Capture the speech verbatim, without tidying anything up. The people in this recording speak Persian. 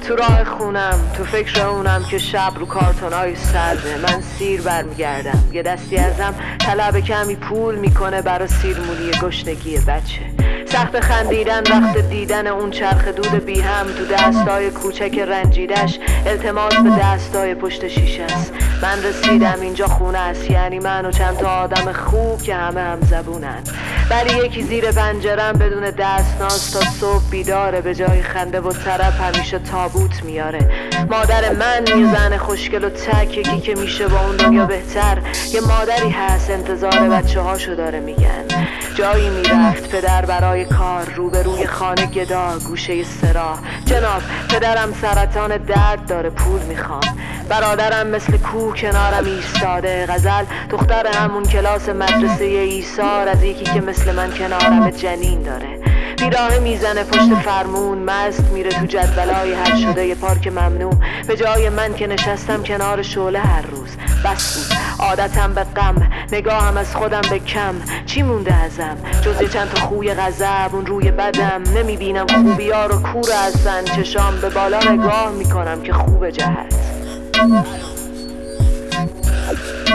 تو راه خونم، تو فکر اونم که شب رو کارتونای سرده. من سیر برمیگردم، یه دستی ازم طلب کمی پول میکنه برا سیرمونی گشنگی بچه. سخت خندیدن وقت دیدن اون چرخ دود بی هم تو دستای کوچک رنجیدش. التماس به دستای پشت شیشه است. من رسیدم اینجا خونه است، یعنی من و چند تا آدم خوب که همه هم زبونن. ولی یکی زیر پنجرم بدون دستناز تا صبح بیداره، به جای خنده و طرب همیشه تابوت میاره. مادر من یه زن خوشگل و تک، یکی که میشه با اون دنیا بهتر. یه مادری هست انتظار بچه هاشو داره میگن. جایی میرفت پدر برای کار، روبروی خانه گدا گوشه سراح. جناب پدرم سرطان درد داره، پول میخوام. برادرم مثل کوه کنارم ایستاده. غزل دختر همون کلاس مدرسه ایثار، از یکی که مثل من کنارم جنین داره. بیراهه میزنه پشت فرمون، مست میره تو جدولای حل شده ی پارک ممنوع. به جای من که نشستم کنار شعله هر روز. بس بود عادتم به غم، نگاهم از خودم به کم. چی مونده ازم جز یه چند تا خوی غضب اون روی بدم؟ نمیبینم خوبیا رو کور هستن، چشام به بالا نگاه میکنم که خوب جهت.